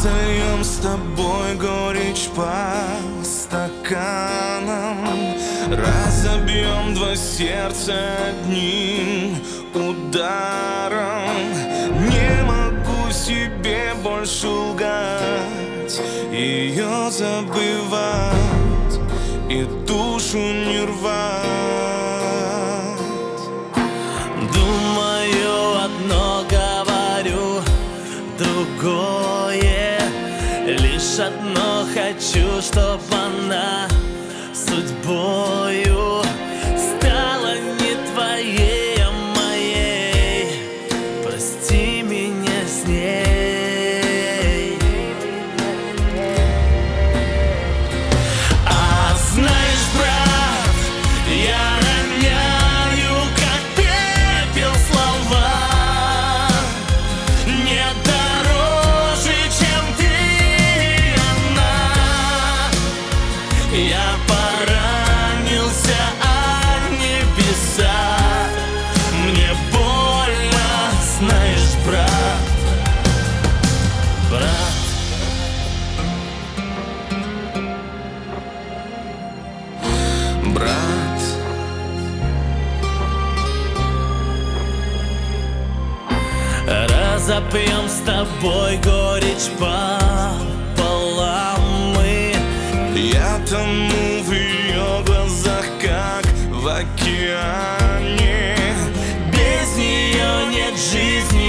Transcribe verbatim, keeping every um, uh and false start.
Разольем с тобой горечь по стаканам, разобьем два сердца одним ударом. Не могу себе больше лгать, ее забывать и душу не рвать. Думаю одно, говорю другое. Лишь одно хочу, чтоб она судьбою стала не твоей, а моей. Прости меня с ней. А знаешь, брат, я роняю, как пепел, слова не дороже, чем ты и она. Я поранился о небеса, мне больно, знаешь, брат, брат. Брат, Разопьем с тобой горечь пополам мы. я тону в ее глазах, как в океане. Без нее нет жизни.